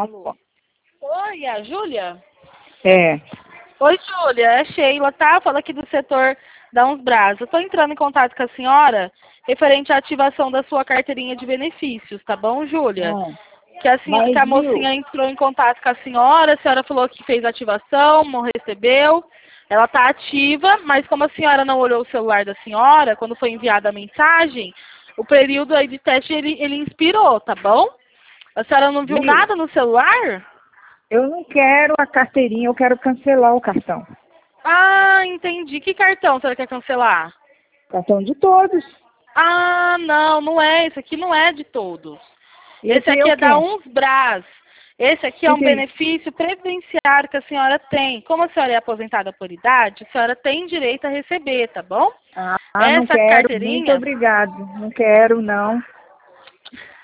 Alô. Oi, é a Júlia? É. Oi, Júlia, é Sheila, tá? Fala aqui do setor da Uns Braz. Eu tô entrando em contato com a senhora referente à ativação da sua carteirinha de benefícios, tá bom, Júlia? Ah, Que a mocinha entrou em contato com a senhora falou que fez ativação, não recebeu. Ela tá ativa, mas como a senhora não olhou o celular da senhora, quando foi enviada a mensagem, o período aí de teste ele inspirou, tá bom? A senhora não viu viu? nada no celular? Eu não quero a carteirinha, eu quero cancelar o cartão. Ah, entendi. Que cartão você quer cancelar? Cartão de todos. Ah, não, não é. Esse aqui não é de todos. Esse Esse é aqui o é da quê? Uns Braz. Esse aqui é um benefício previdenciário que a senhora tem. Como a senhora é aposentada por idade, a senhora tem direito a receber, tá bom? Ah, não Essa quero. Muito carteirinha. obrigado. Não quero, não.